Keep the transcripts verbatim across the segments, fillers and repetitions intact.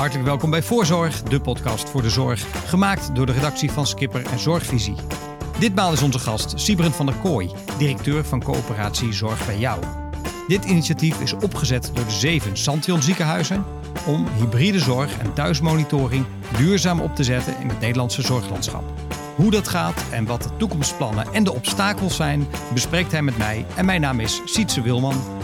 Hartelijk welkom bij Voorzorg, de podcast voor de zorg. Gemaakt door de redactie van Skipper en Zorgvisie. Ditmaal is onze gast Sibrand van der Kooi, directeur van coöperatie Zorg bij Jou. Dit initiatief is opgezet door de zeven Santion ziekenhuizen om hybride zorg en thuismonitoring duurzaam op te zetten in het Nederlandse zorglandschap. Hoe dat gaat en wat de toekomstplannen en de obstakels zijn, bespreekt hij met mij. En mijn naam is Sietse Wilman.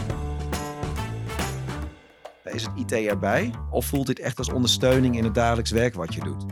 Is het I T erbij of voelt dit echt als ondersteuning in het dagelijks werk wat je doet?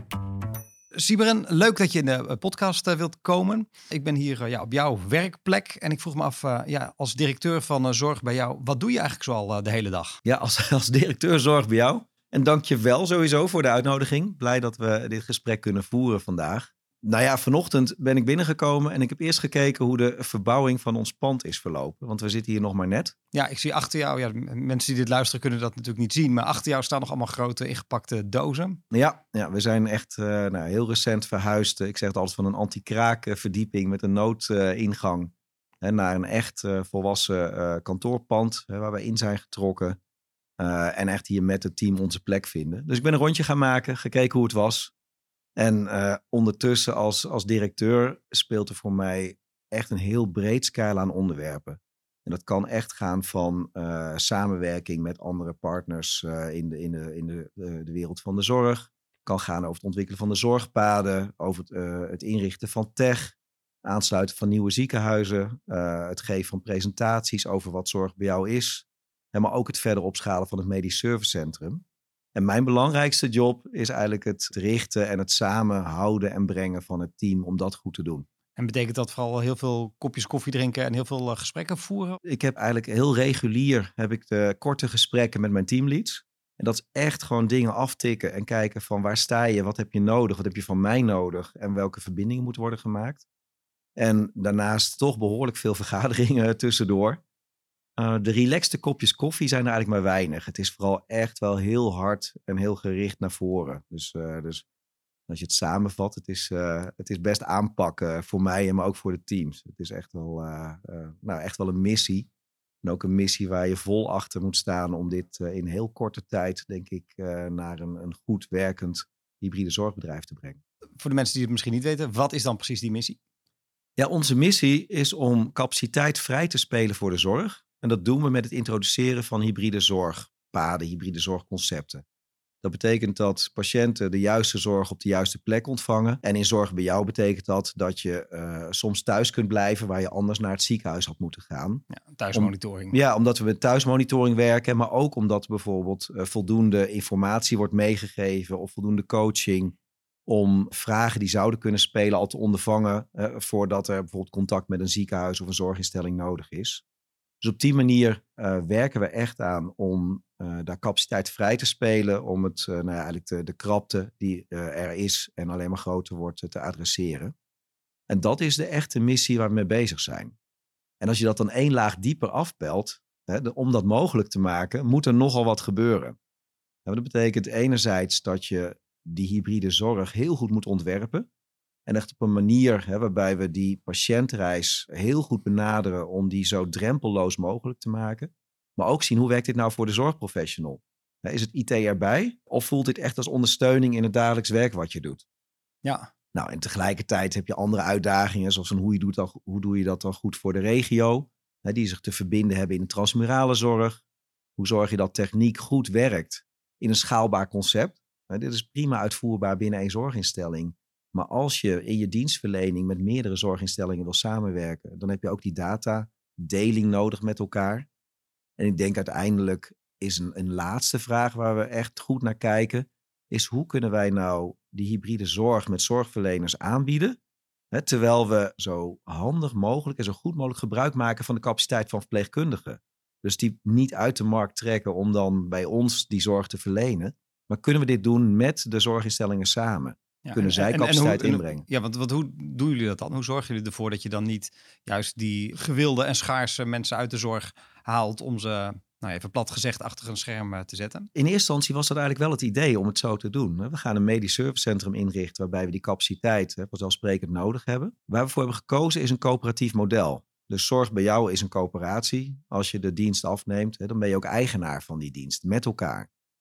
Sibrand, leuk dat je in de podcast uh, wilt komen. Ik ben hier uh, ja, op jouw werkplek en ik vroeg me af, uh, ja, als directeur van uh, Zorg bij Jou, wat doe je eigenlijk zoal uh, de hele dag? Ja, als, als directeur Zorg bij Jou. En dank je wel sowieso voor de uitnodiging. Blij dat we dit gesprek kunnen voeren vandaag. Nou ja, vanochtend ben ik binnengekomen en ik heb eerst gekeken hoe de verbouwing van ons pand is verlopen. Want we zitten hier nog maar net. Ja, ik zie achter jou, ja, mensen die dit luisteren kunnen dat natuurlijk niet zien, maar achter jou staan nog allemaal grote ingepakte dozen. Ja, ja we zijn echt uh, nou, heel recent verhuisd. Ik zeg het altijd van een anti-kraak verdieping met een noodingang uh, naar een echt uh, volwassen uh, kantoorpand uh, waar we in zijn getrokken. Uh, en echt hier met het team onze plek vinden. Dus ik ben een rondje gaan maken, gekeken hoe het was. En uh, ondertussen als, als directeur speelt er voor mij echt een heel breed scala aan onderwerpen. En dat kan echt gaan van uh, samenwerking met andere partners uh, in, de, in, de, in de, de, de wereld van de zorg. Kan gaan over het ontwikkelen van de zorgpaden, over het, uh, het inrichten van tech, aansluiten van nieuwe ziekenhuizen, uh, het geven van presentaties over wat Zorg bij Jou is. En maar ook het verder opschalen van het medisch servicecentrum. En mijn belangrijkste job is eigenlijk het richten en het samenhouden en brengen van het team om dat goed te doen. En betekent dat vooral heel veel kopjes koffie drinken en heel veel uh, gesprekken voeren? Ik heb eigenlijk heel regulier heb ik de korte gesprekken met mijn teamleads. En dat is echt gewoon dingen aftikken en kijken van waar sta je, wat heb je nodig, wat heb je van mij nodig en welke verbindingen moeten worden gemaakt. En daarnaast toch behoorlijk veel vergaderingen tussendoor. Uh, de relaxte kopjes koffie zijn er eigenlijk maar weinig. Het is vooral echt wel heel hard en heel gericht naar voren. Dus, uh, dus als je het samenvat, het is, uh, het is best aanpakken voor mij, maar ook voor de teams. Het is echt wel, uh, uh, nou, echt wel een missie. En ook een missie waar je vol achter moet staan om dit uh, in heel korte tijd, denk ik, uh, naar een, een goed werkend hybride zorgbedrijf te brengen. Voor de mensen die het misschien niet weten, wat is dan precies die missie? Ja, onze missie is om capaciteit vrij te spelen voor de zorg. En dat doen we met het introduceren van hybride zorgpaden, hybride zorgconcepten. Dat betekent dat patiënten de juiste zorg op de juiste plek ontvangen. En in Zorg bij Jou betekent dat dat je uh, soms thuis kunt blijven waar je anders naar het ziekenhuis had moeten gaan. Ja, thuismonitoring. Om, ja, omdat we met thuismonitoring werken, maar ook omdat bijvoorbeeld uh, voldoende informatie wordt meegegeven of voldoende coaching om vragen die zouden kunnen spelen al te ondervangen uh, voordat er bijvoorbeeld contact met een ziekenhuis of een zorginstelling nodig is. Dus op die manier uh, werken we echt aan om uh, daar capaciteit vrij te spelen. Om het, uh, nou ja, eigenlijk de, de krapte die uh, er is en alleen maar groter wordt uh, te adresseren. En dat is de echte missie waar we mee bezig zijn. En als je dat dan één laag dieper afpelt, hè, de, om dat mogelijk te maken, moet er nogal wat gebeuren. En dat betekent enerzijds dat je die hybride zorg heel goed moet ontwerpen. En echt op een manier hè, waarbij we die patiëntreis heel goed benaderen om die zo drempelloos mogelijk te maken. Maar ook zien hoe werkt dit nou voor de zorgprofessional. Is het I T erbij of voelt dit echt als ondersteuning in het dagelijks werk wat je doet? Ja. Nou, en tegelijkertijd heb je andere uitdagingen zoals een hoe, je doet dan, hoe doe je dat dan goed voor de regio. Hè, die zich te verbinden hebben in de transmurale zorg. Hoe zorg je dat techniek goed werkt in een schaalbaar concept. Hè, dit is prima uitvoerbaar binnen één zorginstelling. Maar als je in je dienstverlening met meerdere zorginstellingen wil samenwerken, dan heb je ook die datadeling nodig met elkaar. En ik denk uiteindelijk is een, een laatste vraag waar we echt goed naar kijken, is hoe kunnen wij nou die hybride zorg met zorgverleners aanbieden, hè, terwijl we zo handig mogelijk en zo goed mogelijk gebruik maken van de capaciteit van verpleegkundigen. Dus die niet uit de markt trekken om dan bij ons die zorg te verlenen. Maar kunnen we dit doen met de zorginstellingen samen? Ja, kunnen zij en, capaciteit en, en hoe, inbrengen. Ja, want, want hoe doen jullie dat dan? Hoe zorgen jullie ervoor dat je dan niet juist die gewilde en schaarse mensen uit de zorg haalt om ze, nou even plat gezegd, achter een scherm te zetten? In eerste instantie was dat eigenlijk wel het idee om het zo te doen. We gaan een medisch servicecentrum inrichten waarbij we die capaciteit vanzelfsprekend nodig hebben. Waar we voor hebben gekozen is een coöperatief model. Dus Zorg bij Jou is een coöperatie. Als je de dienst afneemt, dan ben je ook eigenaar van die dienst met elkaar.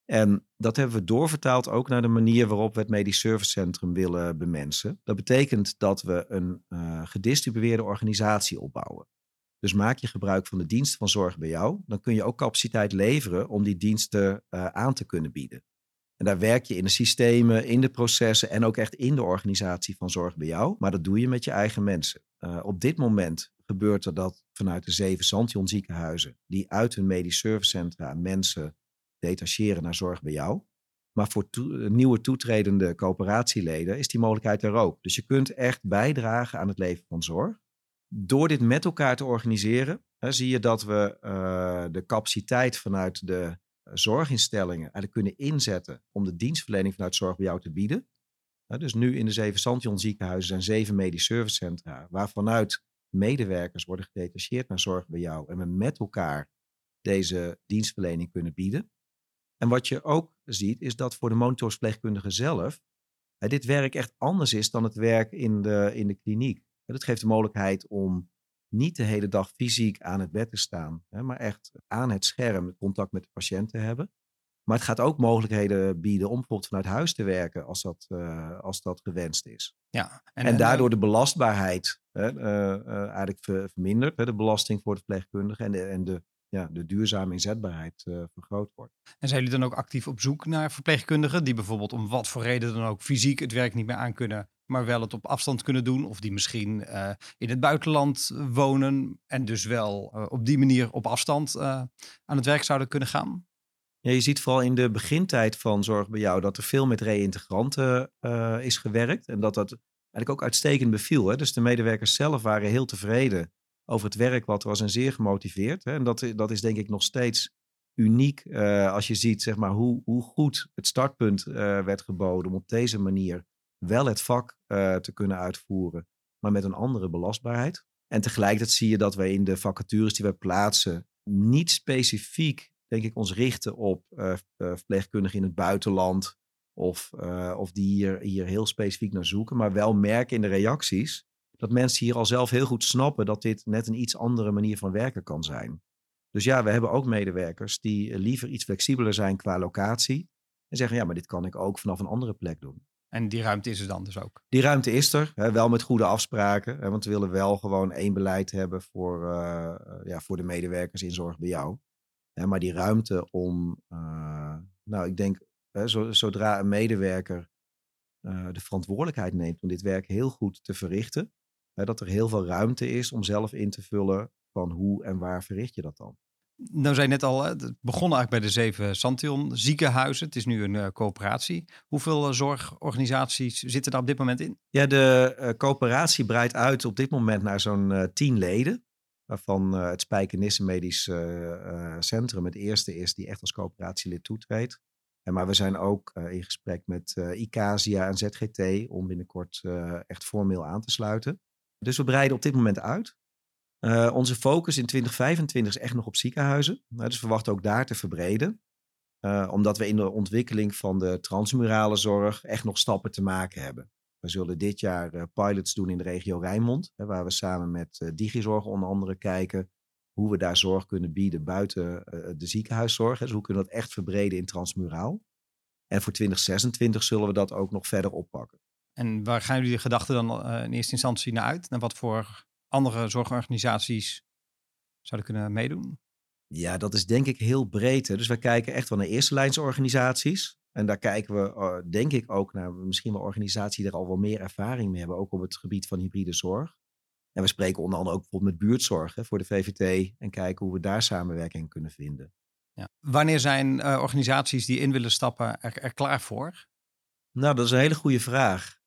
En dat hebben we doorvertaald ook naar de manier waarop we het medisch servicecentrum willen bemensen. Dat betekent dat we een uh, gedistribueerde organisatie opbouwen. Dus maak je gebruik van de diensten van Zorg bij Jou, dan kun je ook capaciteit leveren om die diensten uh, aan te kunnen bieden. En daar werk je in de systemen, in de processen en ook echt in de organisatie van Zorg bij Jou. Maar dat doe je met je eigen mensen. Uh, op dit moment gebeurt er dat vanuit de zeven Santion ziekenhuizen, die uit hun medisch servicecentra mensen detacheren naar Zorg bij Jou. Maar voor to- nieuwe toetredende coöperatieleden is die mogelijkheid er ook. Dus je kunt echt bijdragen aan het leven van zorg. Door dit met elkaar te organiseren, hè, zie je dat we uh, de capaciteit vanuit de zorginstellingen eigenlijk kunnen inzetten om de dienstverlening vanuit Zorg bij Jou te bieden. Uh, dus nu in de zeven Santion ziekenhuizen zijn zeven medisch servicecentra, waarvanuit medewerkers worden gedetacheerd naar Zorg bij Jou en we met elkaar deze dienstverlening kunnen bieden. En wat je ook ziet, is dat voor de monitorsverpleegkundigen zelf uh, dit werk echt anders is dan het werk in de, in de kliniek. Dat geeft de mogelijkheid om niet de hele dag fysiek aan het bed te staan, hè, maar echt aan het scherm contact met de patiënt te hebben. Maar het gaat ook mogelijkheden bieden om bijvoorbeeld vanuit huis te werken als dat, uh, als dat gewenst is. Ja, en, en daardoor de belastbaarheid hè, uh, uh, eigenlijk ver, vermindert, hè, de belasting voor de verpleegkundigen en de, en de, ja, de duurzame inzetbaarheid uh, vergroot wordt. En zijn jullie dan ook actief op zoek naar verpleegkundigen die bijvoorbeeld om wat voor reden dan ook fysiek het werk niet meer aan kunnen, maar wel het op afstand kunnen doen? Of die misschien uh, in het buitenland wonen en dus wel uh, op die manier op afstand uh, aan het werk zouden kunnen gaan? Ja, je ziet vooral in de begintijd van Zorg bij Jou dat er veel met reïntegranten uh, is gewerkt. En dat dat eigenlijk ook uitstekend beviel. Hè? Dus de medewerkers zelf waren heel tevreden over het werk wat er was en zeer gemotiveerd. Hè? En dat, dat is denk ik nog steeds uniek uh, als je ziet zeg maar, hoe, hoe goed het startpunt uh, werd geboden om op deze manier wel het vak uh, te kunnen uitvoeren, maar met een andere belastbaarheid. En tegelijkertijd zie je dat wij in de vacatures die wij plaatsen niet specifiek, denk ik, ons richten op uh, verpleegkundigen in het buitenland of, uh, of die hier, hier heel specifiek naar zoeken, maar wel merken in de reacties dat mensen hier al zelf heel goed snappen dat dit net een iets andere manier van werken kan zijn. Dus ja, we hebben ook medewerkers die liever iets flexibeler zijn qua locatie en zeggen ja, maar dit kan ik ook vanaf een andere plek doen. En die ruimte is er dan dus ook? Die ruimte is er, hè, wel met goede afspraken. Hè, want we willen wel gewoon één beleid hebben voor, uh, ja, voor de medewerkers in Zorg bij Jou. Hè, maar die ruimte om, uh, nou ik denk, hè, zo, zodra een medewerker uh, de verantwoordelijkheid neemt om dit werk heel goed te verrichten, hè, dat er heel veel ruimte is om zelf in te vullen van hoe en waar verricht je dat dan. Nou zei je net al, het begon eigenlijk bij de zeven Santion ziekenhuizen. Het is nu een uh, coöperatie. Hoeveel uh, zorgorganisaties zitten daar op dit moment in? Ja, de uh, coöperatie breidt uit op dit moment naar zo'n uh, tien leden. Waarvan uh, het Spijkenisse Medisch uh, uh, Centrum het eerste is die echt als coöperatielid toetreedt. En maar we zijn ook uh, in gesprek met uh, Icasia en Z G T om binnenkort uh, echt formeel aan te sluiten. Dus we breiden op dit moment uit. Uh, onze focus in twintig vijfentwintig is echt nog op ziekenhuizen. Uh, dus we verwachten ook daar te verbreden. Uh, omdat we in de ontwikkeling van de transmurale zorg echt nog stappen te maken hebben. We zullen dit jaar uh, pilots doen in de regio Rijnmond. Hè, waar we samen met uh, Digizorg onder andere kijken hoe we daar zorg kunnen bieden buiten uh, de ziekenhuiszorg. Hè, dus hoe kunnen we dat echt verbreden in transmuraal. En voor twintig zesentwintig zullen we dat ook nog verder oppakken. En waar gaan jullie de gedachten dan uh, in eerste instantie naar uit? En wat voor andere zorgorganisaties zouden kunnen meedoen? Ja, dat is denk ik heel breed. Hè. Dus we kijken echt wel naar eerste lijnsorganisaties. En daar kijken we uh, denk ik ook naar misschien wel organisaties die er al wel meer ervaring mee hebben. Ook op het gebied van hybride zorg. En we spreken onder andere ook bijvoorbeeld met buurtzorg hè, voor de V V T. En kijken hoe we daar samenwerking kunnen vinden. Ja. Wanneer zijn uh, organisaties die in willen stappen er, er klaar voor? Nou, dat is een hele goede vraag.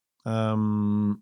Um,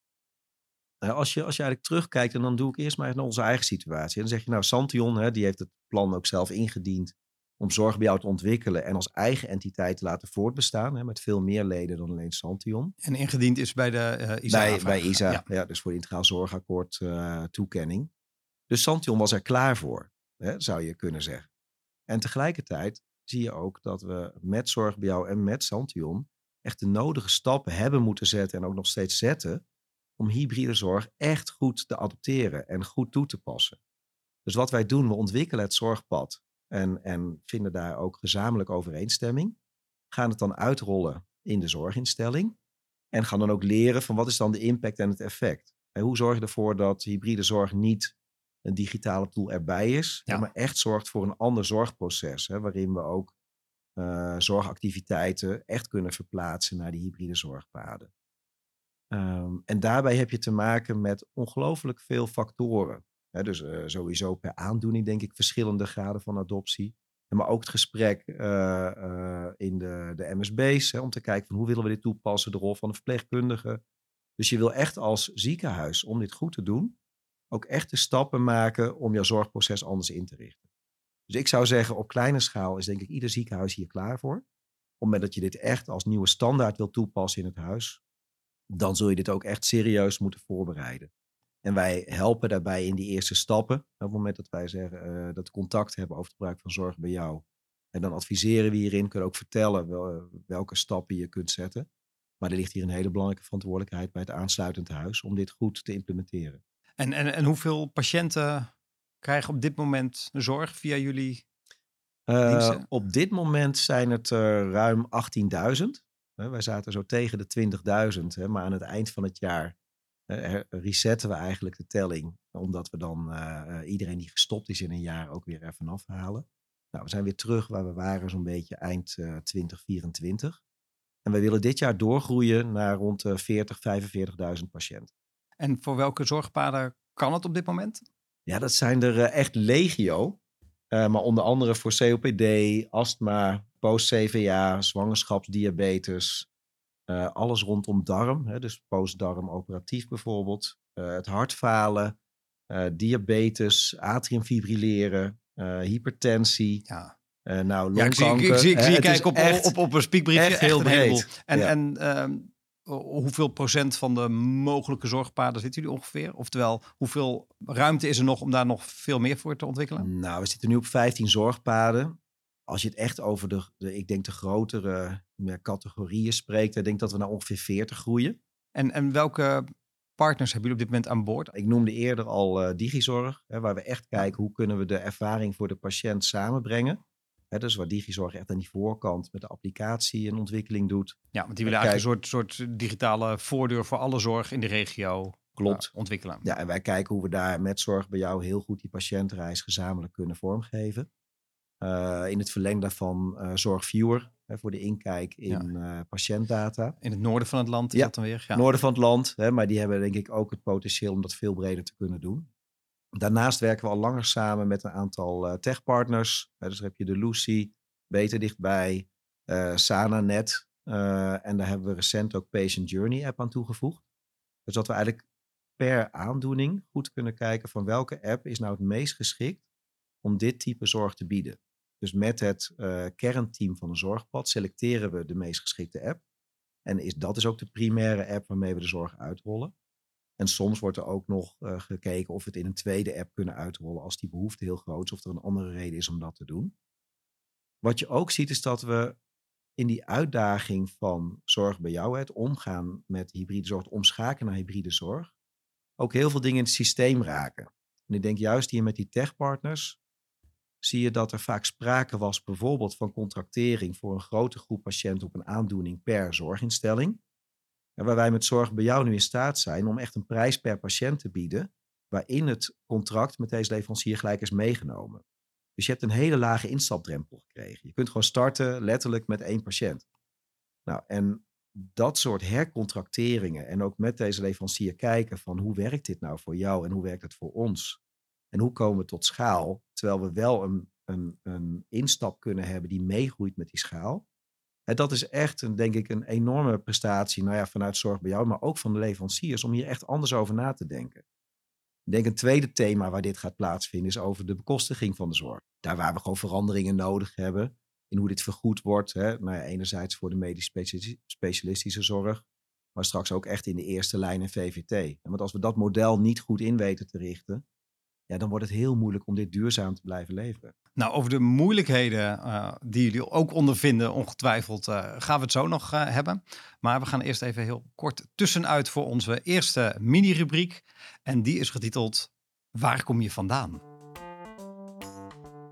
Als je, als je eigenlijk terugkijkt, en dan doe ik eerst maar even naar onze eigen situatie. En dan zeg je, nou, Santion, hè, die heeft het plan ook zelf ingediend om Zorg bij Jou te ontwikkelen en als eigen entiteit te laten voortbestaan. Hè, met veel meer leden dan alleen Santion. En ingediend is bij de uh, I S A. Bij, bij I S A, ja. ja, dus voor de Integraal Zorgakkoord uh, toekenning. Dus Santion was er klaar voor, hè, zou je kunnen zeggen. En tegelijkertijd zie je ook dat we met Zorg bij Jou en met Santion echt de nodige stappen hebben moeten zetten en ook nog steeds zetten om hybride zorg echt goed te adopteren en goed toe te passen. Dus wat wij doen, we ontwikkelen het zorgpad en, en vinden daar ook gezamenlijk overeenstemming. Gaan het dan uitrollen in de zorginstelling. En gaan dan ook leren van wat is dan de impact en het effect. En hoe zorg je ervoor dat hybride zorg niet een digitale tool erbij is. Ja. Maar echt zorgt voor een ander zorgproces. Hè, waarin we ook uh, zorgactiviteiten echt kunnen verplaatsen naar die hybride zorgpaden. Um, en daarbij heb je te maken met ongelooflijk veel factoren. Hè, dus uh, sowieso per aandoening denk ik verschillende graden van adoptie. Maar ook het gesprek uh, uh, in de, de M S B's. Hè, om te kijken van hoe willen we dit toepassen. De rol van de verpleegkundige. Dus je wil echt als ziekenhuis, om dit goed te doen, ook echt de stappen maken om jouw zorgproces anders in te richten. Dus ik zou zeggen, op kleine schaal is denk ik ieder ziekenhuis hier klaar voor. Op het moment dat je dit echt als nieuwe standaard wil toepassen in het huis, dan zul je dit ook echt serieus moeten voorbereiden. En wij helpen daarbij in die eerste stappen. Op het moment dat wij zeggen uh, dat we contact hebben over het gebruik van zorg bij jou. En dan adviseren we hierin, kunnen ook vertellen wel, welke stappen je kunt zetten. Maar er ligt hier een hele belangrijke verantwoordelijkheid bij het aansluitend huis om dit goed te implementeren. En, en, en hoeveel patiënten krijgen op dit moment zorg via jullie uh, diensten? Op dit moment zijn het er ruim achttienduizend. Uh, wij zaten zo tegen de twintigduizend. Hè, maar aan het eind van het jaar uh, resetten we eigenlijk de telling. Omdat we dan uh, iedereen die gestopt is in een jaar ook weer ervan afhalen. Nou, we zijn weer terug waar we waren zo'n beetje eind uh, twintig vierentwintig. En wij willen dit jaar doorgroeien naar rond de veertig, vijfenveertigduizend patiënten. En voor welke zorgpaden kan het op dit moment? Ja, dat zijn er uh, echt legio. Uh, maar onder andere voor C O P D, astma, post-C V A, zwangerschapsdiabetes. Uh, alles rondom darm, hè, dus postdarm operatief bijvoorbeeld. Uh, het hartfalen, uh, diabetes, atriumfibrilleren, uh, hypertensie. Ja. Uh, nou, ja, ik zie, ik, ik zie, ik zie je kijken op, echt, op, op een spiekbriefje. Echt heel echt een breed. En, ja. en uh, hoeveel procent van de mogelijke zorgpaden zitten jullie ongeveer? Oftewel, hoeveel ruimte is er nog om daar nog veel meer voor te ontwikkelen? Nou, we zitten nu op vijftien zorgpaden. Als je het echt over de, de ik denk de grotere meer categorieën spreekt, dan denk ik dat we naar ongeveer veertig groeien. En, en welke partners hebben jullie op dit moment aan boord? Ik noemde eerder al uh, Digizorg, hè, waar we echt kijken hoe kunnen we de ervaring voor de patiënt samenbrengen. Hè, dus waar Digizorg echt aan die voorkant met de applicatie een ontwikkeling doet. Ja, want die willen eigenlijk een soort, soort digitale voordeur voor alle zorg in de regio Klopt. Uh, ontwikkelen. Ja, en wij kijken hoe we daar met Zorg bij jou heel goed die patiëntreis gezamenlijk kunnen vormgeven. Uh, in het verlengde daarvan uh, Zorgviewer, hè, voor de inkijk in ja. uh, patiëntdata. In het noorden van het land is ja, dat dan weer? Ja, noorden van het land. Hè, maar die hebben denk ik ook het potentieel om dat veel breder te kunnen doen. Daarnaast werken we al langer samen met een aantal uh, techpartners. Hè, dus heb je de Lucy, Beter Dichtbij, uh, SanaNet. Uh, en daar hebben we recent ook Patient Journey app aan toegevoegd. Dus dat we eigenlijk per aandoening goed kunnen kijken van welke app is nou het meest geschikt om dit type zorg te bieden. Dus met het uh, kernteam van een zorgpad selecteren we de meest geschikte app. En is, dat is ook de primaire app waarmee we de zorg uitrollen. En soms wordt er ook nog uh, gekeken of we het in een tweede app kunnen uitrollen als die behoefte heel groot is of er een andere reden is om dat te doen. Wat je ook ziet is dat we in die uitdaging van zorg bij jou, het omgaan met hybride zorg, het omschakelen naar hybride zorg, ook heel veel dingen in het systeem raken. En ik denk juist hier met die techpartners zie je dat er vaak sprake was bijvoorbeeld van contractering voor een grote groep patiënten op een aandoening per zorginstelling. En waar wij met Zorg bij jou nu in staat zijn om echt een prijs per patiënt te bieden, waarin het contract met deze leverancier gelijk is meegenomen. Dus je hebt een hele lage instapdrempel gekregen. Je kunt gewoon starten letterlijk met één patiënt. Nou, en dat soort hercontracteringen en ook met deze leverancier kijken van hoe werkt dit nou voor jou en hoe werkt het voor ons? En hoe komen we tot schaal, terwijl we wel een, een, een instap kunnen hebben die meegroeit met die schaal. En dat is echt, een, denk ik, een enorme prestatie, nou ja, vanuit Zorg bij jou, maar ook van de leveranciers, om hier echt anders over na te denken. Ik denk een tweede thema waar dit gaat plaatsvinden is over de bekostiging van de zorg. Daar waar we gewoon veranderingen nodig hebben in hoe dit vergoed wordt. Hè. Nou ja, enerzijds voor de medisch specialistische zorg, maar straks ook echt in de eerste lijn in V V T. En want als we dat model niet goed in weten te richten, ja, dan wordt het heel moeilijk om dit duurzaam te blijven leveren. Nou, over de moeilijkheden uh, die jullie ook ondervinden, ongetwijfeld, uh, gaan we het zo nog uh, hebben. Maar we gaan eerst even heel kort tussenuit voor onze eerste mini-rubriek. En die is getiteld Waar kom je vandaan?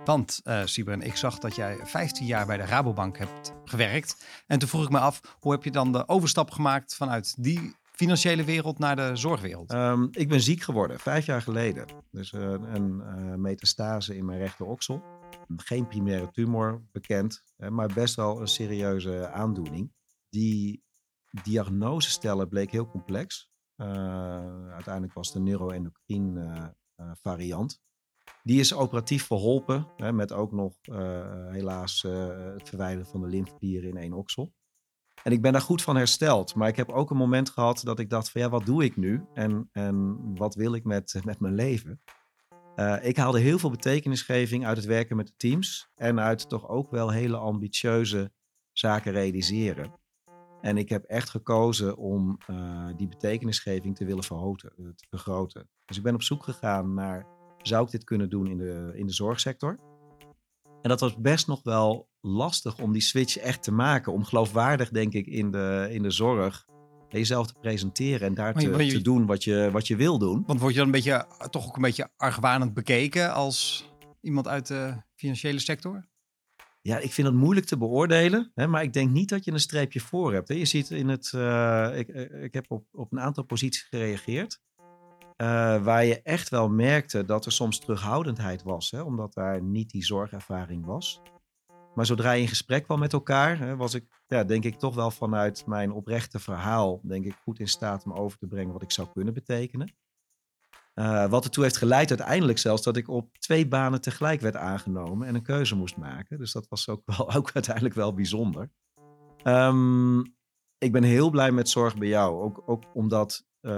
Want uh, Sybren, ik zag dat jij vijftien jaar bij de Rabobank hebt gewerkt. En toen vroeg ik me af, hoe heb je dan de overstap gemaakt vanuit die financiële wereld naar de zorgwereld? Um, ik ben ziek geworden, vijf jaar geleden. Dus uh, een uh, metastase in mijn rechteroksel. Geen primaire tumor bekend, maar best wel een serieuze aandoening. Die diagnose stellen bleek heel complex. Uh, uiteindelijk was het een neuroendocrine uh, uh, variant. Die is operatief verholpen, hè, met ook nog uh, helaas uh, het verwijderen van de lymfeklieren in één oksel. En ik ben daar goed van hersteld. Maar ik heb ook een moment gehad dat ik dacht van ja, wat doe ik nu? En, en wat wil ik met, met mijn leven? Uh, ik haalde heel veel betekenisgeving uit het werken met de teams. En uit toch ook wel hele ambitieuze zaken realiseren. En ik heb echt gekozen om uh, die betekenisgeving te willen verhoten, te vergroten. Dus ik ben op zoek gegaan naar, zou ik dit kunnen doen in de, in de zorgsector? En dat was best nog wel lastig om die switch echt te maken. Om geloofwaardig, denk ik, in de, in de zorg jezelf te presenteren en daar te, je, te doen wat je, wat je wil doen. Want word je dan een beetje, toch ook een beetje argwanend bekeken als iemand uit de financiële sector? Ja, ik vind het moeilijk te beoordelen, hè, maar ik denk niet dat je een streepje voor hebt. Hè. Je ziet in het, uh, ik, ik heb op, op een aantal posities gereageerd, uh, waar je echt wel merkte dat er soms terughoudendheid was, hè, omdat daar niet die zorgervaring was. Maar zodra je in gesprek kwam met elkaar, hè, was ik, ja, denk ik, toch wel vanuit mijn oprechte verhaal, denk ik, goed in staat om over te brengen wat ik zou kunnen betekenen. Uh, wat ertoe heeft geleid uiteindelijk zelfs dat ik op twee banen tegelijk werd aangenomen en een keuze moest maken. Dus dat was ook, wel, ook uiteindelijk wel bijzonder. Um, ik ben heel blij met Zorg bij Jou. Ook, ook omdat uh,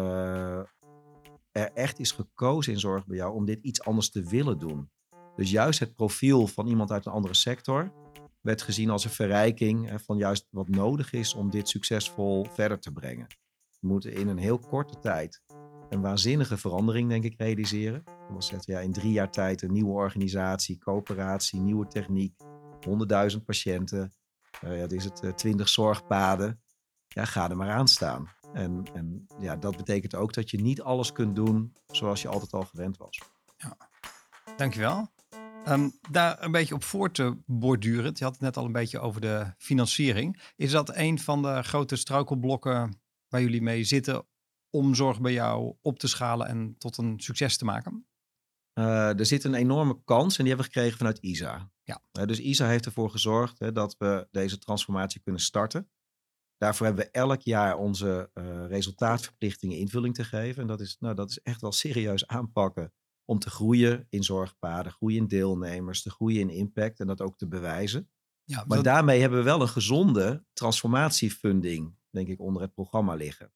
er echt is gekozen in Zorg bij Jou om dit iets anders te willen doen. Dus juist het profiel van iemand uit een andere sector werd gezien als een verrijking van juist wat nodig is om dit succesvol verder te brengen. We moeten in een heel korte tijd een waanzinnige verandering, denk ik, realiseren. Dat was zeggen, ja, in drie jaar tijd een nieuwe organisatie, coöperatie, nieuwe techniek, honderdduizend patiënten. Uh, ja, het is het uh, twintig zorgpaden. Ja, ga er maar aan staan. En, en ja, dat betekent ook dat je niet alles kunt doen zoals je altijd al gewend was. Ja, dankjewel. Um, daar een beetje op voor te borduren. Je had het net al een beetje over de financiering. Is dat een van de grote struikelblokken waar jullie mee zitten om Zorg bij Jou op te schalen en tot een succes te maken? Uh, er zit een enorme kans en die hebben we gekregen vanuit I S A. Ja. Uh, dus I S A heeft ervoor gezorgd hè, dat we deze transformatie kunnen starten. Daarvoor hebben we elk jaar onze uh, resultaatverplichtingen invulling te geven. En dat is, nou, dat is echt wel serieus aanpakken om te groeien in zorgpaden, groeien in deelnemers, te groeien in impact en dat ook te bewijzen. Ja, maar dat... daarmee hebben we wel een gezonde transformatiefunding, denk ik, onder het programma liggen.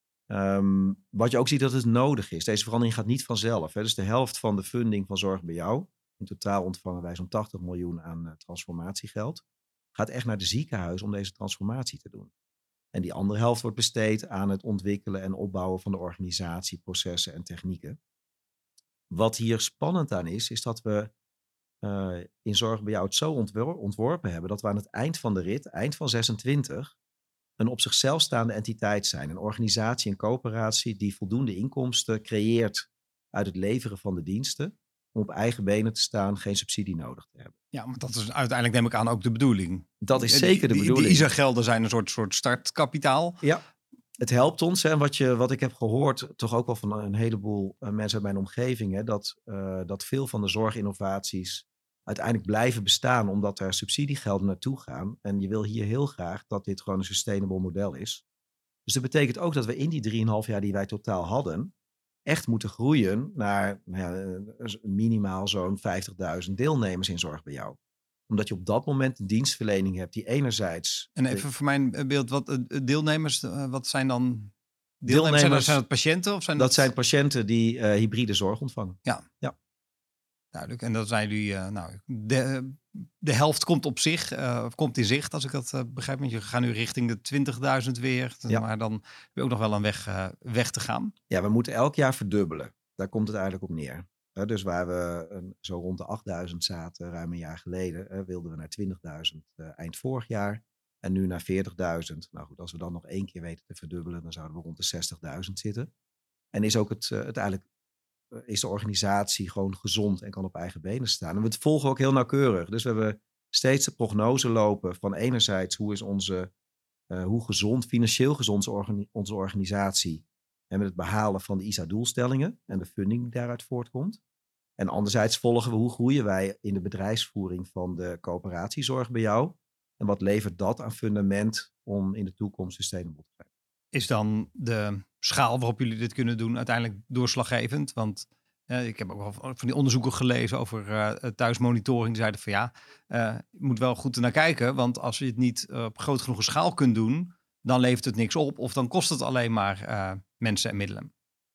Um, wat je ook ziet dat het nodig is. Deze verandering gaat niet vanzelf. Hè. Dus de helft van de funding van Zorg bij Jou, in totaal ontvangen wij zo'n tachtig miljoen aan uh, transformatiegeld, gaat echt naar de ziekenhuizen om deze transformatie te doen. En die andere helft wordt besteed aan het ontwikkelen en opbouwen van de organisatie, processen en technieken. Wat hier spannend aan is, is dat we uh, in Zorg bij Jou het zo ontwor- ontworpen hebben dat we aan het eind van de rit, eind van zesentwintig, een op zichzelf staande entiteit zijn. Een organisatie, een coöperatie die voldoende inkomsten creëert uit het leveren van de diensten, om op eigen benen te staan, geen subsidie nodig te hebben. Ja, maar dat is uiteindelijk, neem ik aan, ook de bedoeling. Dat is zeker de die, bedoeling. Die I S A-gelden zijn een soort, soort startkapitaal. Ja, het helpt ons. En wat, je, wat ik heb gehoord, toch ook wel van een heleboel uh, mensen uit mijn omgeving, hè, dat, uh, dat veel van de zorginnovaties uiteindelijk blijven bestaan omdat er subsidiegelden naartoe gaan. En je wil hier heel graag dat dit gewoon een sustainable model is. Dus dat betekent ook dat we in die drieënhalf jaar die wij totaal hadden, echt moeten groeien naar nou ja, minimaal zo'n vijftigduizend deelnemers in Zorg bij Jou. Omdat je op dat moment een dienstverlening hebt die enerzijds... En even voor mijn beeld, wat deelnemers, wat zijn dan deelnemers? deelnemers zijn, dat, zijn dat patiënten? Of zijn dat, dat zijn patiënten die uh, hybride zorg ontvangen. Ja. ja. Duidelijk. En dat zijn jullie, uh, nou, de, de helft komt op zich, uh, komt in zicht, als ik dat uh, begrijp. Want je gaat nu richting de twintigduizend weer. Ja. Maar dan heb je ook nog wel een weg, uh, weg te gaan. Ja, we moeten elk jaar verdubbelen. Daar komt het eigenlijk op neer. Uh, dus waar we uh, zo rond de achtduizend zaten, ruim een jaar geleden, uh, wilden we naar twintigduizend uh, eind vorig jaar. En nu naar veertigduizend. Nou goed, als we dan nog één keer weten te verdubbelen, dan zouden we rond de zestigduizend zitten. En is ook het, uh, het eigenlijk is de organisatie gewoon gezond en kan op eigen benen staan. En we volgen ook heel nauwkeurig. Dus we hebben steeds de prognose lopen van enerzijds hoe is onze, uh, hoe gezond, financieel gezond is organi- onze organisatie en met het behalen van de I S A-doelstellingen en de funding die daaruit voortkomt. En anderzijds volgen we hoe groeien wij in de bedrijfsvoering van de coöperatiezorg bij jou en wat levert dat aan fundament om in de toekomst sustainable te zijn. Is dan de schaal waarop jullie dit kunnen doen uiteindelijk doorslaggevend? Want uh, ik heb ook wel van die onderzoeken gelezen over uh, thuismonitoring. Die zeiden van ja, uh, je moet wel goed naar kijken. Want als je het niet uh, op groot genoeg schaal kunt doen, dan levert het niks op. Of dan kost het alleen maar uh, mensen en middelen.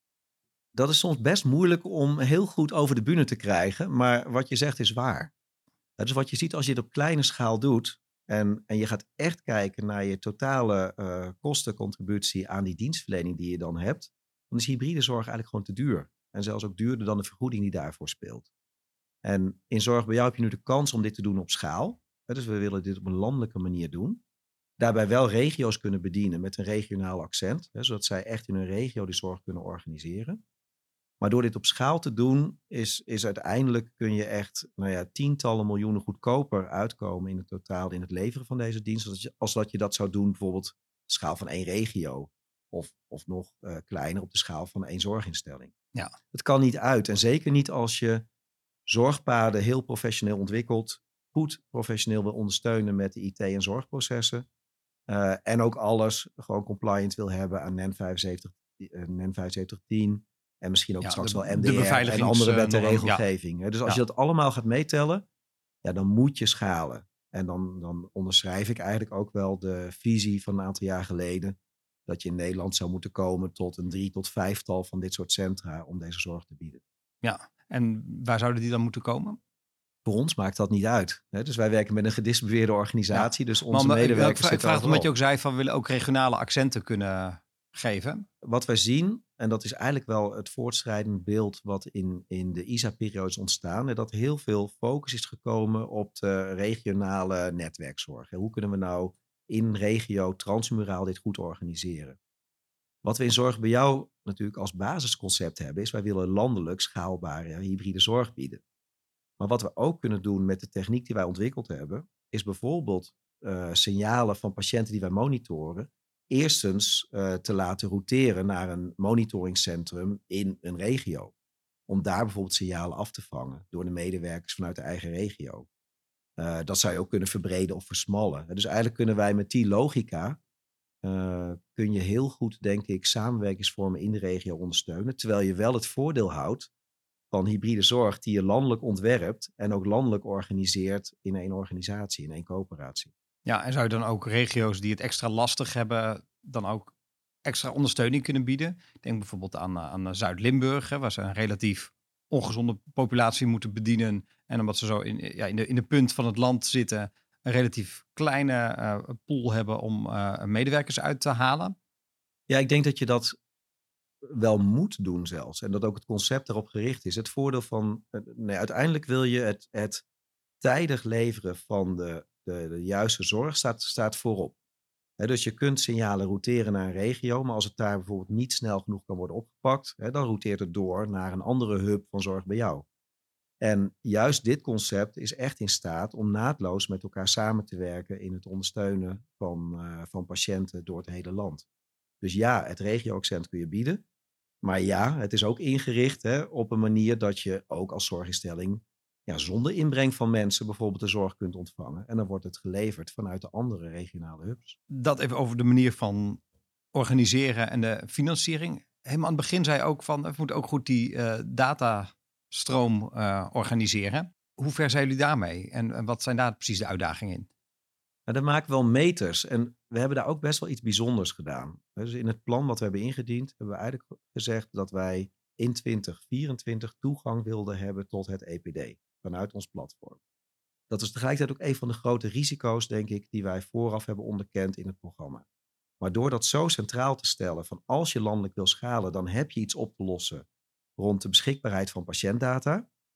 Dat is soms best moeilijk om heel goed over de bühne te krijgen. Maar wat je zegt is waar. Dus wat je ziet als je het op kleine schaal doet en, en je gaat echt kijken naar je totale uh, kostencontributie aan die dienstverlening die je dan hebt, dan is hybride zorg eigenlijk gewoon te duur. En zelfs ook duurder dan de vergoeding die daarvoor speelt. En in Zorg bij jou heb je nu de kans om dit te doen op schaal. Dus we willen dit op een landelijke manier doen. Daarbij wel regio's kunnen bedienen met een regionaal accent. Zodat zij echt in hun regio die zorg kunnen organiseren. Maar door dit op schaal te doen, is, is uiteindelijk kun je echt nou ja, tientallen miljoenen goedkoper uitkomen in het totaal in het leveren van deze dienst. Als, je, als dat je dat zou doen bijvoorbeeld op de schaal van één regio. Of, of nog uh, kleiner op de schaal van één zorginstelling. Ja. Het kan niet uit. En zeker niet als je zorgpaden heel professioneel ontwikkelt. Goed professioneel wil ondersteunen met de I T en zorgprocessen. Uh, en ook alles gewoon compliant wil hebben aan N E N vijfenzeventig, uh, N E N vijfenzeventig tien. En misschien ook ja, straks de, wel M D R en andere wet en regelgeving. Ja. Dus als ja. je dat allemaal gaat meetellen, ja, dan moet je schalen. En dan, dan onderschrijf ik eigenlijk ook wel de visie van een aantal jaar geleden. Dat je in Nederland zou moeten komen tot een drie tot vijftal van dit soort centra om deze zorg te bieden. Ja, en waar zouden die dan moeten komen? Voor ons maakt dat niet uit. Hè? Dus wij werken met een gedistribueerde organisatie. Ja. Dus onze maar, medewerkers ik, ik zitten vraag overal. Omdat je ook zei van we willen ook regionale accenten kunnen geven. Wat wij zien, en dat is eigenlijk wel het voortschrijdend beeld wat in, in de I S A-periode is ontstaan, dat heel veel focus is gekomen op de regionale netwerkzorg. Hoe kunnen we nou in regio transmuraal dit goed organiseren? Wat we in Zorg bij jou natuurlijk als basisconcept hebben, is wij willen landelijk schaalbare hybride zorg bieden. Maar wat we ook kunnen doen met de techniek die wij ontwikkeld hebben, is bijvoorbeeld uh, signalen van patiënten die wij monitoren, eerstens uh, te laten routeren naar een monitoringcentrum in een regio. Om daar bijvoorbeeld signalen af te vangen door de medewerkers vanuit de eigen regio. Uh, dat zou je ook kunnen verbreden of versmallen. Dus eigenlijk kunnen wij met die logica, uh, kun je heel goed, denk ik, samenwerkingsvormen in de regio ondersteunen. Terwijl je wel het voordeel houdt van hybride zorg die je landelijk ontwerpt en ook landelijk organiseert in één organisatie, in één coöperatie. Ja, en zou je dan ook regio's die het extra lastig hebben, dan ook extra ondersteuning kunnen bieden? Denk bijvoorbeeld aan, aan Zuid-Limburg, hè, waar ze een relatief ongezonde populatie moeten bedienen. En omdat ze zo in, ja, in, de, in de punt van het land zitten, een relatief kleine uh, pool hebben om uh, medewerkers uit te halen. Ja, ik denk dat je dat wel moet doen zelfs. En dat ook het concept erop gericht is. Het voordeel van, nee, uiteindelijk wil je het, het tijdig leveren van de, de, de juiste zorg staat, staat voorop. He, dus je kunt signalen routeren naar een regio, maar als het daar bijvoorbeeld niet snel genoeg kan worden opgepakt, he, dan routeert het door naar een andere hub van Zorg bij jou. En juist dit concept is echt in staat om naadloos met elkaar samen te werken in het ondersteunen van, uh, van patiënten door het hele land. Dus ja, het regio-accent kun je bieden. Maar ja, het is ook ingericht hè, op een manier dat je ook als zorginstelling ja, zonder inbreng van mensen bijvoorbeeld de zorg kunt ontvangen. En dan wordt het geleverd vanuit de andere regionale hubs. Dat even over de manier van organiseren en de financiering. Helemaal aan het begin zei je ook van, we moeten ook goed die uh, datastroom uh, organiseren. Hoe ver zijn jullie daarmee? En, en wat zijn daar precies de uitdagingen in? Nou, daar maken we wel meters. En we hebben daar ook best wel iets bijzonders gedaan. Dus in het plan wat we hebben ingediend, hebben we eigenlijk gezegd dat wij in twintig vierentwintig toegang wilden hebben tot het E P D vanuit ons platform. Dat is tegelijkertijd ook een van de grote risico's, denk ik, die wij vooraf hebben onderkend in het programma. Maar door dat zo centraal te stellen van als je landelijk wil schalen, dan heb je iets op te lossen rond de beschikbaarheid van patiëntdata.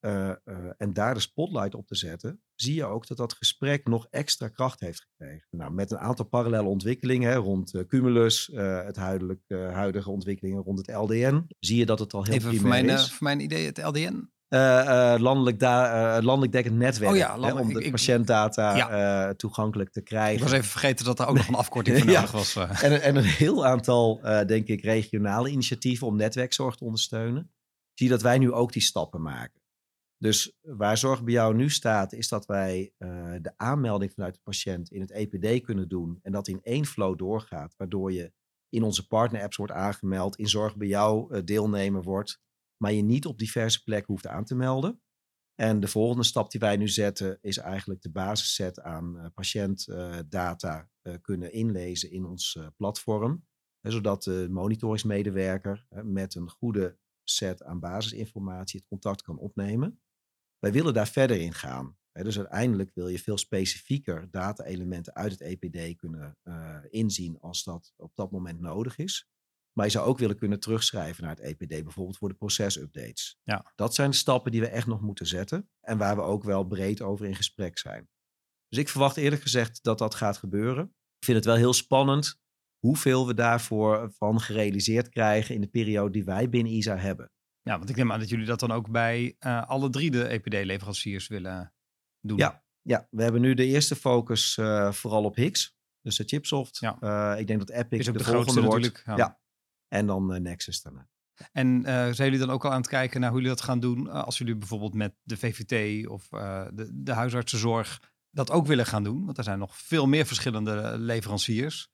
uh, uh, en daar de spotlight op te zetten, zie je ook dat dat gesprek nog extra kracht heeft gekregen. Nou, met een aantal parallele ontwikkelingen hè, rond uh, Cumulus, uh, het huidelijk, uh, huidige ontwikkelingen rond het L D N, zie je dat het al heel Even primair voor mijn, is. uh, voor mijn idee, het L D N? Uh, uh, landelijk, da- uh, landelijk dekkend netwerk, oh ja, land, hè, om ik, de ik, patiëntdata ja. uh, toegankelijk te krijgen. Ik was even vergeten dat er ook nog een afkorting voor ja. nodig was. Uh. En, en een heel aantal, uh, denk ik, regionale initiatieven om netwerkzorg te ondersteunen. Zie je dat wij nu ook die stappen maken. Dus waar Zorg bij jou nu staat, is dat wij uh, de aanmelding vanuit de patiënt in het E P D kunnen doen. En dat in één flow doorgaat, waardoor je in onze partner-apps wordt aangemeld, in Zorg bij jou uh, deelnemer wordt, maar je niet op diverse plekken hoeft aan te melden. En de volgende stap die wij nu zetten, is eigenlijk de basisset aan uh, patiëntdata uh, uh, kunnen inlezen in ons uh, platform. Hè, zodat de monitoringsmedewerker uh, met een goede set aan basisinformatie het contact kan opnemen. Wij willen daar verder in gaan. Hè, dus uiteindelijk wil je veel specifieker data-elementen uit het E P D kunnen uh, inzien als dat op dat moment nodig is. Maar je zou ook willen kunnen terugschrijven naar het E P D, bijvoorbeeld voor de procesupdates. Ja. Dat zijn de stappen die we echt nog moeten zetten en waar we ook wel breed over in gesprek zijn. Dus ik verwacht eerlijk gezegd dat dat gaat gebeuren. Ik vind het wel heel spannend hoeveel we daarvoor van gerealiseerd krijgen in de periode die wij binnen I S A hebben. Ja, want ik neem aan dat jullie dat dan ook bij uh, alle drie de E P D-leveranciers willen doen. Ja, ja, we hebben nu de eerste focus uh, vooral op Higgs, dus de chipsoft. Ja. Uh, ik denk dat Epic is ook de, de volgende wordt. Natuurlijk. Ja. ja. En dan uh, Nexus daarna. En uh, zijn jullie dan ook al aan het kijken naar hoe jullie dat gaan doen uh, als jullie bijvoorbeeld met de V V T of uh, de, de huisartsenzorg dat ook willen gaan doen? Want er zijn nog veel meer verschillende leveranciers.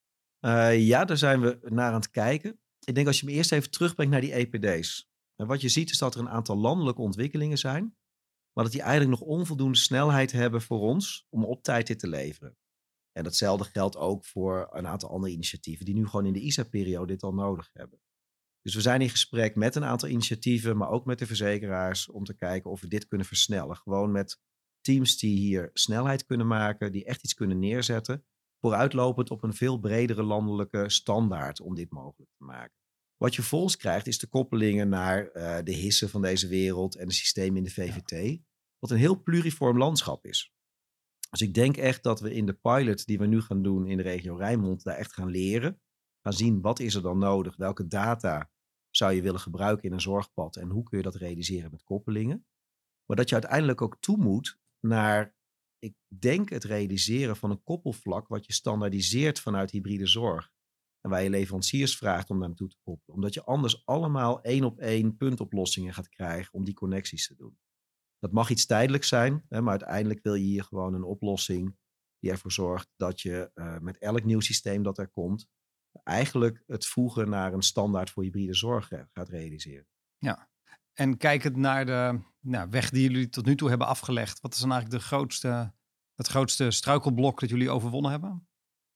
Uh, ja, daar zijn we naar aan het kijken. Ik denk als je me eerst even terugbrengt naar die E P D's. En wat je ziet is dat er een aantal landelijke ontwikkelingen zijn, maar dat die eigenlijk nog onvoldoende snelheid hebben voor ons om op tijd dit te leveren. En datzelfde geldt ook voor een aantal andere initiatieven die nu gewoon in de I S A-periode dit al nodig hebben. Dus we zijn in gesprek met een aantal initiatieven, maar ook met de verzekeraars om te kijken of we dit kunnen versnellen. Gewoon met teams die hier snelheid kunnen maken, die echt iets kunnen neerzetten, vooruitlopend op een veel bredere landelijke standaard om dit mogelijk te maken. Wat je vervolgens krijgt is de koppelingen naar uh, de hissen van deze wereld en de systemen in de V V T, ja. Wat een heel pluriform landschap is. Dus ik denk echt dat we in de pilot die we nu gaan doen in de regio Rijnmond daar echt gaan leren. Gaan zien wat is er dan nodig, welke data zou je willen gebruiken in een zorgpad en hoe kun je dat realiseren met koppelingen. Maar dat je uiteindelijk ook toe moet naar, ik denk het realiseren van een koppelvlak wat je standaardiseert vanuit hybride zorg. En waar je leveranciers vraagt om daar naartoe te koppelen. Omdat je anders allemaal één op één puntoplossingen gaat krijgen om die connecties te doen. Dat mag iets tijdelijks zijn, hè, maar uiteindelijk wil je hier gewoon een oplossing die ervoor zorgt dat je uh, met elk nieuw systeem dat er komt, eigenlijk het voegen naar een standaard voor hybride zorg gaat realiseren. Ja, en kijkend naar de nou, weg die jullie tot nu toe hebben afgelegd, wat is dan eigenlijk de grootste, het grootste struikelblok dat jullie overwonnen hebben?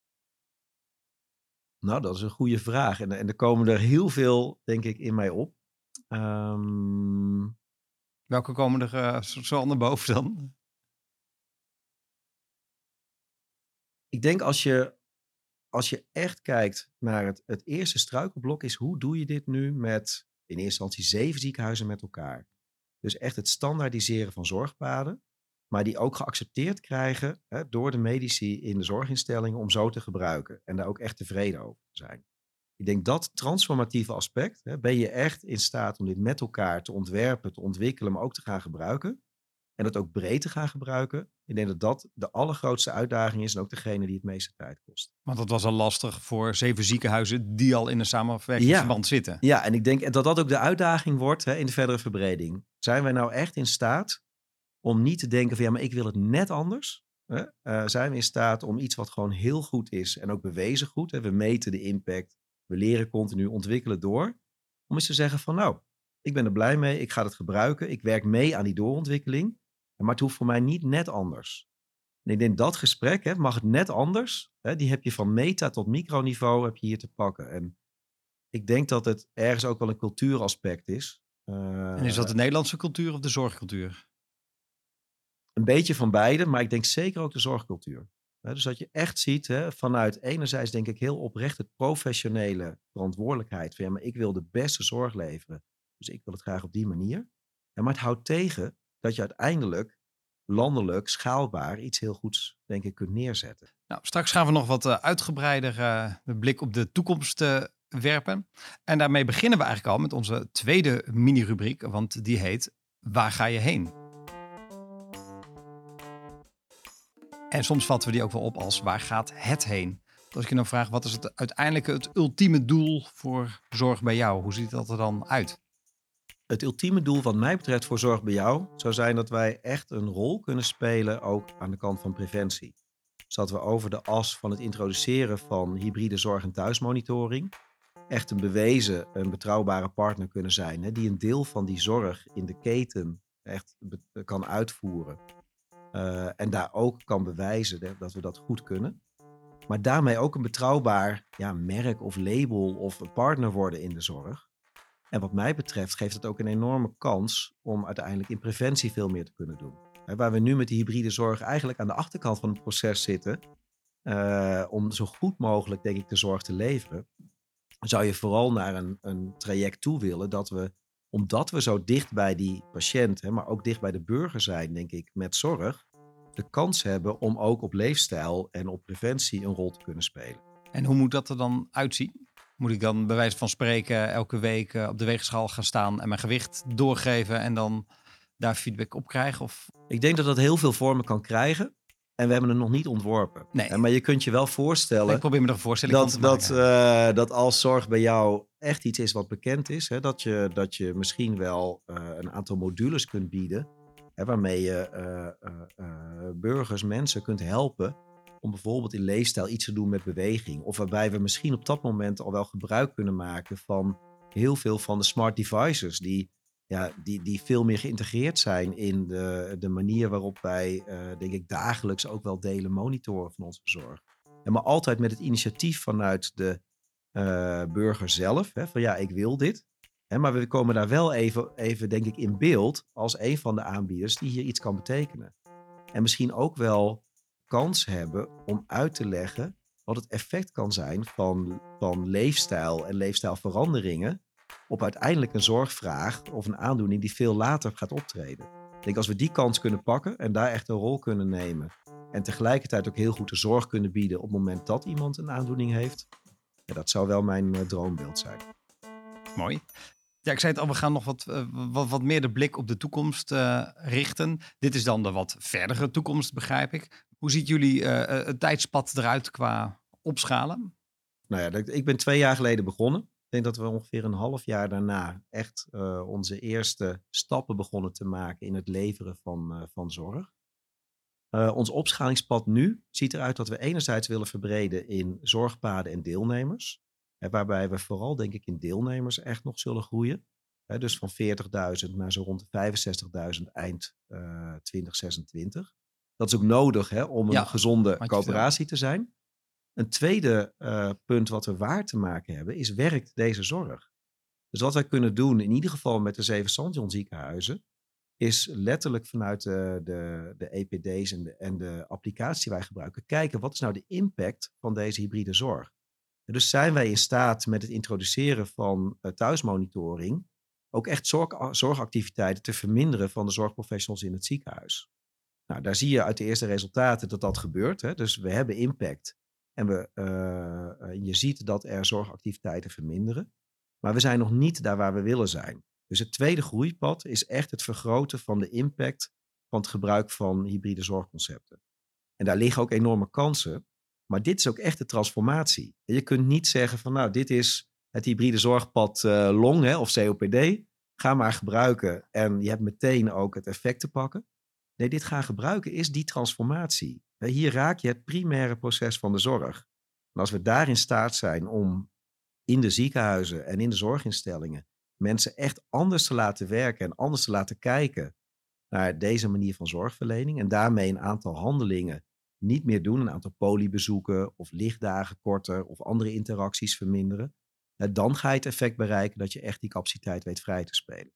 Nou, dat is een goede vraag. En, en er komen er heel veel, denk ik, in mij op. Um... Welke komen er uh, zo naar boven dan? Ik denk als je, als je echt kijkt naar het, het eerste struikelblok is, hoe doe je dit nu met in eerste instantie zeven ziekenhuizen met elkaar? Dus echt het standaardiseren van zorgpaden, maar die ook geaccepteerd krijgen hè, door de medici in de zorginstellingen om zo te gebruiken en daar ook echt tevreden over te zijn. Ik denk dat transformatieve aspect, hè, ben je echt in staat om dit met elkaar te ontwerpen, te ontwikkelen, maar ook te gaan gebruiken. En dat ook breed te gaan gebruiken. Ik denk dat dat de allergrootste uitdaging is en ook degene die het meeste tijd kost. Want dat was al lastig voor zeven ziekenhuizen die al in een samenwerkingsverband ja. zitten. Ja, en ik denk dat dat ook de uitdaging wordt hè, in de verdere verbreding. Zijn wij nou echt in staat om niet te denken van ja, maar ik wil het net anders? Hè? Uh, zijn we in staat om iets wat gewoon heel goed is en ook bewezen goed, hè? We meten de impact, we leren continu, ontwikkelen door. Om eens te zeggen van nou, ik ben er blij mee, ik ga het gebruiken, ik werk mee aan die doorontwikkeling. Maar het hoeft voor mij niet net anders. En ik denk dat gesprek, hè, mag het net anders. Hè, die heb je van meta tot microniveau heb je hier te pakken. En ik denk dat het ergens ook wel een cultuuraspect is. Uh, en is dat de Nederlandse cultuur of de zorgcultuur? Een beetje van beide, maar ik denk zeker ook de zorgcultuur. Hè, dus dat je echt ziet, hè, vanuit enerzijds denk ik heel oprecht het professionele verantwoordelijkheid. Van ja, maar ik wil de beste zorg leveren. Dus ik wil het graag op die manier. Ja, maar het houdt tegen dat je uiteindelijk landelijk, schaalbaar iets heel goeds, denk ik, kunt neerzetten. Nou, straks gaan we nog wat uh, uitgebreider uh, de blik op de toekomst uh, werpen. En daarmee beginnen we eigenlijk al met onze tweede mini-rubriek, want die heet Waar ga je heen? En soms vatten we die ook wel op als waar gaat het heen? Dus als ik je dan vraag, wat is het uiteindelijk het ultieme doel voor Zorg bij jou? Hoe ziet dat er dan uit? Het ultieme doel wat mij betreft voor Zorg bij jou zou zijn dat wij echt een rol kunnen spelen ook aan de kant van preventie. Zodat we over de as van het introduceren van hybride zorg- en thuismonitoring echt een bewezen, een betrouwbare partner kunnen zijn. Hè, die een deel van die zorg in de keten echt be- kan uitvoeren. Uh, en daar ook kan bewijzen hè, dat we dat goed kunnen. Maar daarmee ook een betrouwbaar ja, merk of label of een partner worden in de zorg. En wat mij betreft geeft het ook een enorme kans om uiteindelijk in preventie veel meer te kunnen doen. He, waar we nu met de hybride zorg eigenlijk aan de achterkant van het proces zitten, uh, om zo goed mogelijk, denk ik, de zorg te leveren, zou je vooral naar een, een traject toe willen dat we, omdat we zo dicht bij die patiënt, hè, maar ook dicht bij de burger zijn, denk ik, met zorg, de kans hebben om ook op leefstijl en op preventie een rol te kunnen spelen. En hoe moet dat er dan uitzien? Moet ik dan bij wijze van spreken elke week op de weegschaal gaan staan en mijn gewicht doorgeven en dan daar feedback op krijgen? Of... Ik denk dat dat heel veel vormen kan krijgen. En we hebben het nog niet ontworpen. Nee. Maar je kunt je wel voorstellen... Ik probeer me er een voorstelling dat, van te dat, maken. Uh, dat als zorg bij jou echt iets is wat bekend is. Hè, dat, je, dat je misschien wel uh, een aantal modules kunt bieden. Hè, waarmee je uh, uh, uh, burgers, mensen kunt helpen om bijvoorbeeld in leefstijl iets te doen met beweging. Of waarbij we misschien op dat moment al wel gebruik kunnen maken van heel veel van de smart devices die... Ja, die, die veel meer geïntegreerd zijn in de, de manier waarop wij, uh, denk ik, dagelijks ook wel delen monitoren van onze zorg. En maar altijd met het initiatief vanuit de uh, burger zelf. Hè, van ja, ik wil dit. Hè, maar we komen daar wel even, even, denk ik, in beeld als een van de aanbieders die hier iets kan betekenen. En misschien ook wel kans hebben om uit te leggen wat het effect kan zijn van, van leefstijl en leefstijlveranderingen op uiteindelijk een zorgvraag of een aandoening die veel later gaat optreden. Ik denk als we die kans kunnen pakken en daar echt een rol kunnen nemen en tegelijkertijd ook heel goed de zorg kunnen bieden op het moment dat iemand een aandoening heeft, ja, dat zou wel mijn uh, droombeeld zijn. Mooi. Ja, ik zei het al, we gaan nog wat, uh, wat, wat meer de blik op de toekomst uh, richten. Dit is dan de wat verdere toekomst, begrijp ik. Hoe ziet jullie uh, het tijdspad eruit qua opschalen? Nou ja, ik ben twee jaar geleden begonnen. Ik denk dat we ongeveer een half jaar daarna echt uh, onze eerste stappen begonnen te maken in het leveren van, uh, van zorg. Uh, ons opschalingspad nu ziet eruit dat we enerzijds willen verbreden in zorgpaden en deelnemers. Hè, waarbij we vooral, denk ik, in deelnemers echt nog zullen groeien. Hè, dus van veertigduizend naar zo rond de vijfenzestigduizend eind uh, twintig zesentwintig. Dat is ook nodig hè, om een ja, gezonde coöperatie te zijn. Een tweede uh, punt wat we waar te maken hebben is, werkt deze zorg? Dus wat wij kunnen doen, in ieder geval met de zeven Santion ziekenhuizen, is letterlijk vanuit de, de, de E P D's en de, en de applicatie die wij gebruiken, kijken wat is nou de impact van deze hybride zorg. En dus zijn wij in staat met het introduceren van uh, thuismonitoring ook echt zorg, zorgactiviteiten te verminderen van de zorgprofessionals in het ziekenhuis. Nou, daar zie je uit de eerste resultaten dat dat gebeurt. Hè? Dus we hebben impact. En we, uh, je ziet dat er zorgactiviteiten verminderen. Maar we zijn nog niet daar waar we willen zijn. Dus het tweede groeipad is echt het vergroten van de impact van het gebruik van hybride zorgconcepten. En daar liggen ook enorme kansen. Maar dit is ook echt de transformatie. En je kunt niet zeggen van nou, dit is het hybride zorgpad uh, long hè, of C O P D. Ga maar gebruiken en je hebt meteen ook het effect te pakken. Nee, dit gaan gebruiken is die transformatie. Hier raak je het primaire proces van de zorg. En als we daar in staat zijn om in de ziekenhuizen en in de zorginstellingen mensen echt anders te laten werken en anders te laten kijken naar deze manier van zorgverlening en daarmee een aantal handelingen niet meer doen, een aantal polybezoeken of lichtdagen korter of andere interacties verminderen, dan ga je het effect bereiken dat je echt die capaciteit weet vrij te spelen.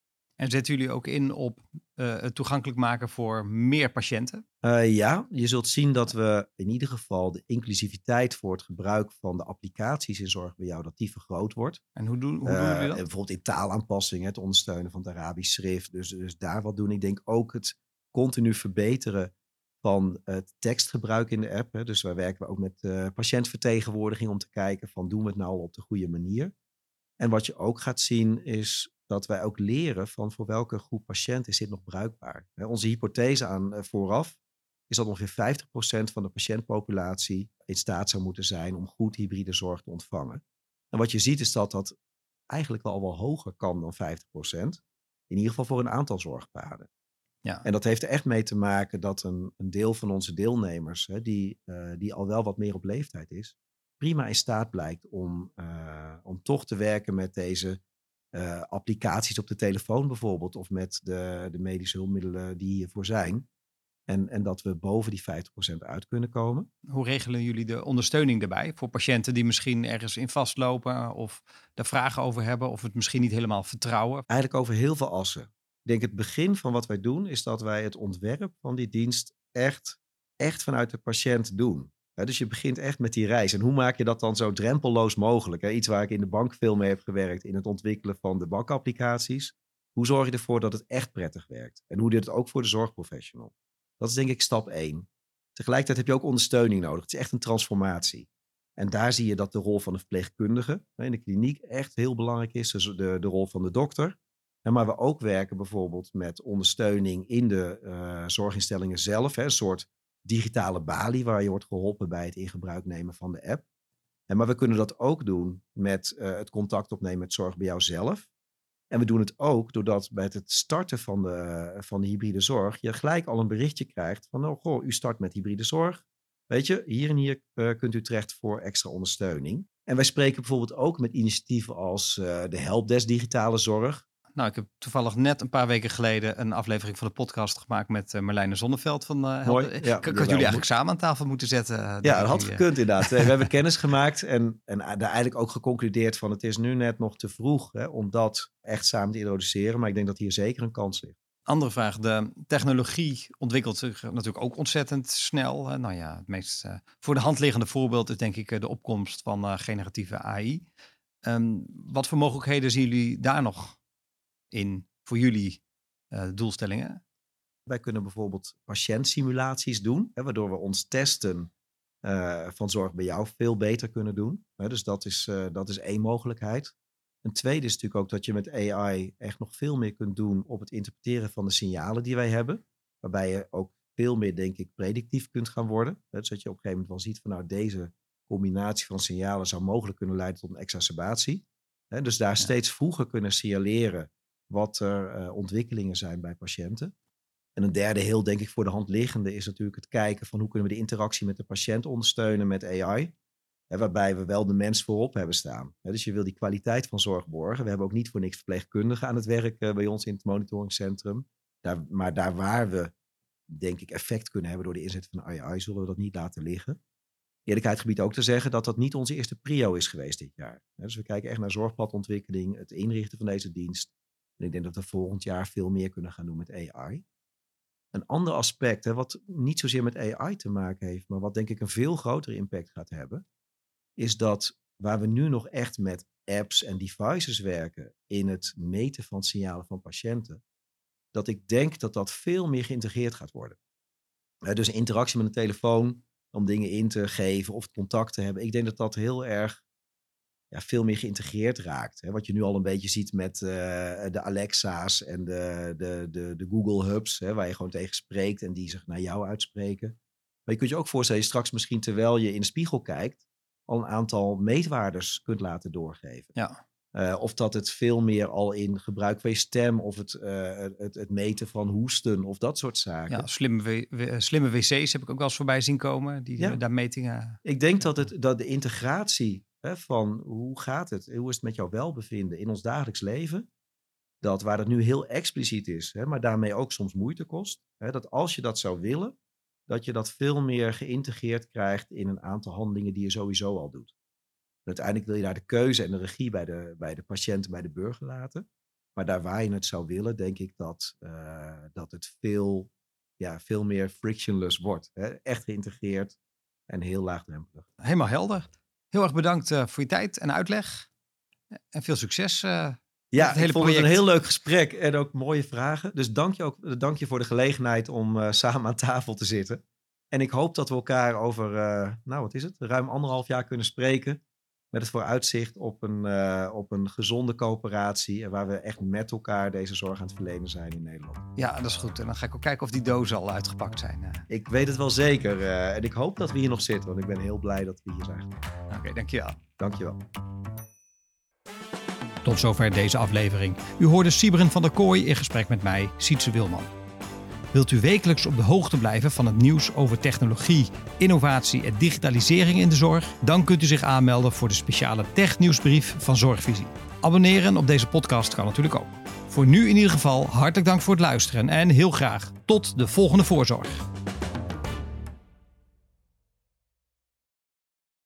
En zetten jullie ook in op uh, het toegankelijk maken voor meer patiënten? Uh, ja, je zult zien dat we in ieder geval de inclusiviteit voor het gebruik van de applicaties in Zorg bij Jou, dat die vergroot wordt. En hoe doen, hoe uh, doen jullie dat? Bijvoorbeeld in taalaanpassing, het ondersteunen van het Arabisch schrift. Dus, dus daar wat doen. Ik denk ook het continu verbeteren van het tekstgebruik in de app. Hè. Dus wij werken ook met uh, patiëntvertegenwoordiging om te kijken van doen we het nou al op de goede manier. En wat je ook gaat zien is dat wij ook leren van voor welke groep patiënten is dit nog bruikbaar. Hè, onze hypothese aan uh, vooraf is dat ongeveer vijftig procent van de patiëntpopulatie in staat zou moeten zijn om goed hybride zorg te ontvangen. En wat je ziet is dat dat eigenlijk wel wel hoger kan dan vijftig procent. In ieder geval voor een aantal zorgpaden. Ja. En dat heeft er echt mee te maken dat een, een deel van onze deelnemers, hè, die, uh, die al wel wat meer op leeftijd is, prima in staat blijkt om, uh, om toch te werken met deze uh, applicaties op de telefoon bijvoorbeeld. Of met de, de medische hulpmiddelen die hiervoor zijn. En, en dat we boven die vijftig procent uit kunnen komen. Hoe regelen jullie de ondersteuning daarbij? Voor patiënten die misschien ergens in vastlopen of daar vragen over hebben of het misschien niet helemaal vertrouwen? Eigenlijk over heel veel assen. Ik denk het begin van wat wij doen is dat wij het ontwerp van die dienst echt, echt vanuit de patiënt doen. He, dus je begint echt met die reis. En hoe maak je dat dan zo drempelloos mogelijk? He, iets waar ik in de bank veel mee heb gewerkt in het ontwikkelen van de bankapplicaties. Hoe zorg je ervoor dat het echt prettig werkt? En hoe doe je het ook voor de zorgprofessional? Dat is denk ik stap één. Tegelijkertijd heb je ook ondersteuning nodig. Het is echt een transformatie. En daar zie je dat de rol van de verpleegkundige in de kliniek echt heel belangrijk is. Dus de, de rol van de dokter. En maar we ook werken bijvoorbeeld met ondersteuning in de uh, zorginstellingen zelf. Hè, een soort digitale balie waar je wordt geholpen bij het in gebruik nemen van de app. En maar we kunnen dat ook doen met uh, het contact opnemen met Zorg bij Jou zelf. En we doen het ook doordat bij het starten van de, van de hybride zorg je gelijk al een berichtje krijgt van, oh goh, u start met hybride zorg. Weet je, hier en hier uh, kunt u terecht voor extra ondersteuning. En wij spreken bijvoorbeeld ook met initiatieven als uh, de Helpdesk Digitale Zorg. Nou, ik heb toevallig net een paar weken geleden een aflevering van de podcast gemaakt met uh, Marlijne Zonneveld van uh, Mooi. Help. Ja, ik had jullie eigenlijk samen aan tafel moeten zetten. Uh, ja, dat had jullie, gekund inderdaad. We hebben kennis gemaakt en, en daar eigenlijk ook geconcludeerd van het is nu net nog te vroeg hè, om dat echt samen te introduceren. Maar ik denk dat hier zeker een kans ligt. Andere vraag. De technologie ontwikkelt zich natuurlijk ook ontzettend snel. Uh, nou ja, het meest uh, voor de hand liggende voorbeeld is denk ik uh, de opkomst van uh, generatieve A I. Um, wat voor mogelijkheden zien jullie daar nog in voor jullie uh, doelstellingen? Wij kunnen bijvoorbeeld patiëntsimulaties doen, hè, waardoor we ons testen uh, van Zorg bij Jou veel beter kunnen doen. Hè, dus dat is, uh, dat is één mogelijkheid. Een tweede is natuurlijk ook dat je met A I echt nog veel meer kunt doen op het interpreteren van de signalen die wij hebben. Waarbij je ook veel meer, denk ik, predictief kunt gaan worden. Hè, dus dat je op een gegeven moment wel ziet van nou deze combinatie van signalen zou mogelijk kunnen leiden tot een exacerbatie. Hè, dus daar ja. steeds vroeger kunnen signaleren wat er uh, ontwikkelingen zijn bij patiënten. En een derde heel, denk ik, voor de hand liggende is natuurlijk het kijken van hoe kunnen we de interactie met de patiënt ondersteunen met A I. Hè, waarbij we wel de mens voorop hebben staan. Hè, dus je wil die kwaliteit van zorg borgen. We hebben ook niet voor niks verpleegkundigen aan het werk uh, bij ons in het monitoringcentrum. Daar, maar daar waar we, denk ik, effect kunnen hebben door de inzet van A I, zullen we dat niet laten liggen. Eerlijkheid gebied ook te zeggen dat dat niet onze eerste prio is geweest dit jaar. Hè, dus we kijken echt naar zorgpladontwikkeling, het inrichten van deze dienst. En ik denk dat we volgend jaar veel meer kunnen gaan doen met A I. Een ander aspect, hè, wat niet zozeer met A I te maken heeft, maar wat denk ik een veel grotere impact gaat hebben, is dat waar we nu nog echt met apps en devices werken in het meten van signalen van patiënten, dat ik denk dat dat veel meer geïntegreerd gaat worden. Uh, dus interactie met een telefoon om dingen in te geven of contact te hebben. Ik denk dat dat heel erg ja, veel meer geïntegreerd raakt. Hè? Wat je nu al een beetje ziet met uh, de Alexa's en de, de, de, de Google Hubs, hè, waar je gewoon tegen spreekt en die zich naar jou uitspreken. Maar je kunt je ook voorstellen, je straks misschien terwijl je in de spiegel kijkt, al een aantal meetwaardes kunt laten doorgeven. Ja. Uh, of dat het veel meer al in gebruik van je stem of het, uh, het, het meten van hoesten of dat soort zaken. Ja, slimme, w- slimme wc's heb ik ook wel eens voorbij zien komen, die ja. daar metingen. Ik denk dat, het, dat de integratie hè, van hoe gaat het, hoe is het met jouw welbevinden in ons dagelijks leven, dat waar het nu heel expliciet is, hè, maar daarmee ook soms moeite kost, hè, dat als je dat zou willen, dat je dat veel meer geïntegreerd krijgt in een aantal handelingen die je sowieso al doet. En uiteindelijk wil je daar de keuze en de regie bij de, bij de patiënt en bij de burger laten. Maar daar waar je het zou willen, denk ik dat, uh, dat het veel, ja, veel meer frictionless wordt. Hè? Echt geïntegreerd en heel laagdrempelig. Helemaal helder. Heel erg bedankt uh, voor je tijd en uitleg. En veel succes. Uh, ja, het hele ik vond project. het een heel leuk gesprek en ook mooie vragen. Dus dank je, ook, dank je voor de gelegenheid om uh, samen aan tafel te zitten. En ik hoop dat we elkaar over, uh, nou wat is het, ruim anderhalf jaar kunnen spreken. Met het vooruitzicht op een, uh, op een gezonde coöperatie. En waar we echt met elkaar deze zorg aan het verlenen zijn in Nederland. Ja, dat is goed. En dan ga ik ook kijken of die dozen al uitgepakt zijn. Uh. Ik weet het wel zeker. Uh, en ik hoop dat we hier nog zitten. Want ik ben heel blij dat we hier zijn. Oké, okay, dankjewel. Dankjewel. Tot zover deze aflevering. U hoorde Sybren van der Kooi in gesprek met mij, Sietse Wilman. Wilt u wekelijks op de hoogte blijven van het nieuws over technologie, innovatie en digitalisering in de zorg? Dan kunt u zich aanmelden voor de speciale technieuwsbrief van Zorgvisie. Abonneren op deze podcast kan natuurlijk ook. Voor nu in ieder geval hartelijk dank voor het luisteren en heel graag tot de volgende voorzorg.